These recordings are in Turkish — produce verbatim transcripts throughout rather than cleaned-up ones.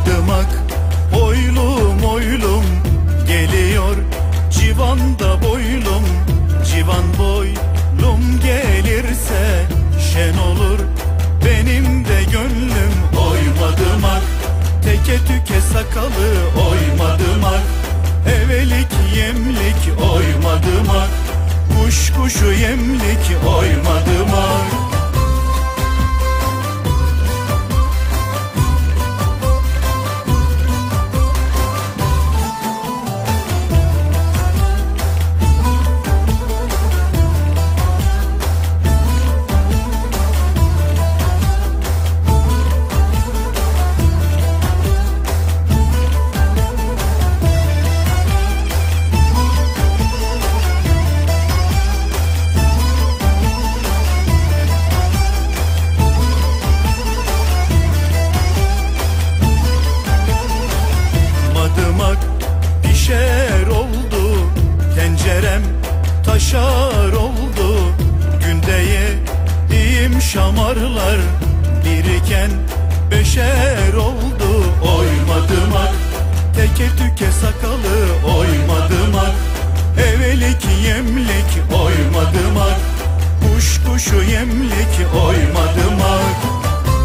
Madımak oylum oylum geliyor, civanda boylum, civan boylum gelirse şen olur benim de gönlüm. Oy Madımak, teke tüke sakalı, oy Madımak, evelik yemlik, oy Madımak, kuş kuşu yemlik, oy Madımak. Pişer oldu tencerem, taşar oldu günde yediğim şamarlar, biriken beşer oldu. Oy Madımak, teke tüke sakalı, oy Madımak, evelik yemlik, oy Madımak, kuş kuşu yemlik, oy Madımak.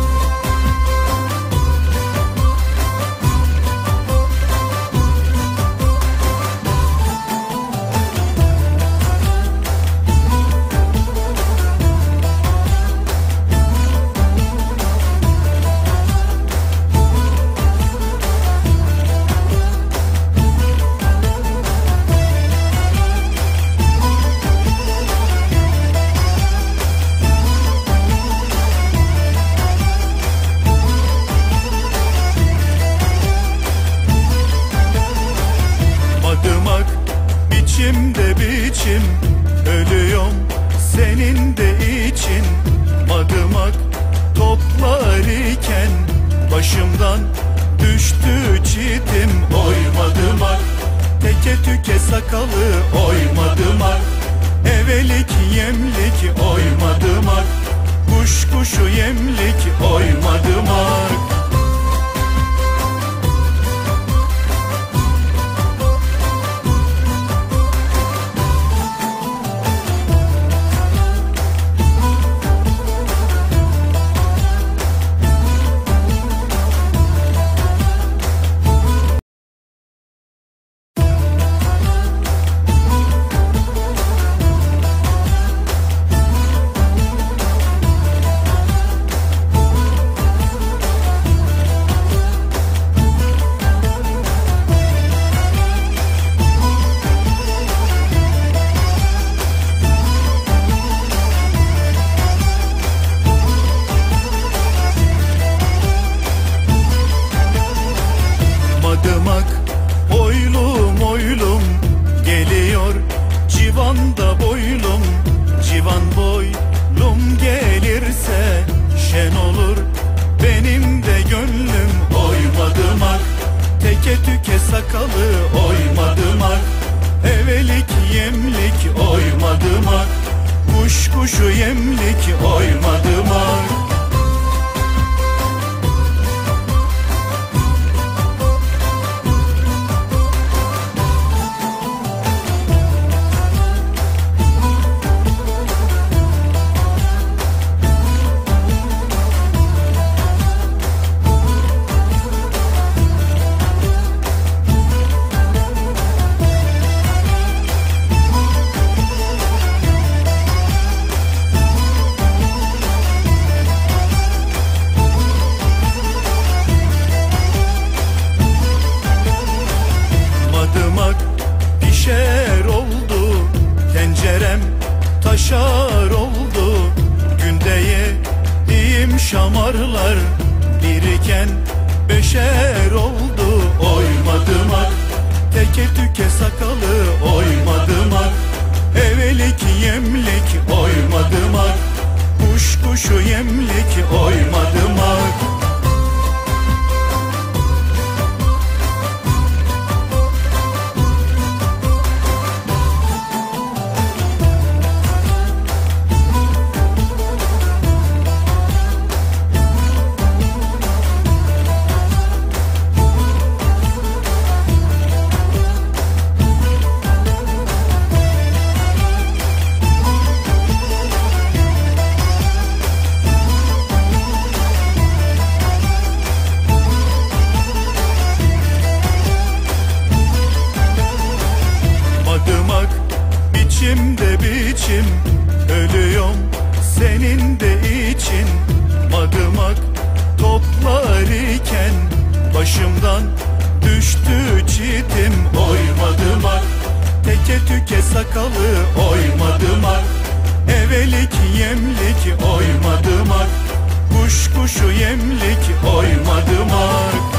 Biçimde biçim ölüyorum senin de için. Madımak toplar iken başımdan düştü çitim. Oy Madımak, teke tüke sakalı, oy Madımak, evelik yemlik, oy Madımak, kuş kuşu yemlik, oy Madımak. Madımak oylum oylum geliyor, civanda boylum, civan boylum gelirse şen olur benim de gönlüm. Oy Madımak, teke tüke sakalı, oy Madımak, evelik yemlik, oy Madımak, kuş kuşu yemlik, oy Madımak. Pişer oldu tencerem, taşar oldu günde yediğim şamarlar, biriken beşer oldu. Oy Madımak, teke tüke sakalı, oy Madımak, evelik yemlik, oy Madımak, kuş kuşu yemlik, oy Madımak. Dalından düştü çitim oymadım ar. Teke tüke sakalı oymadım ar. Evelik yemlik oymadım ar. Kuş kuşu yemlik oymadım ar.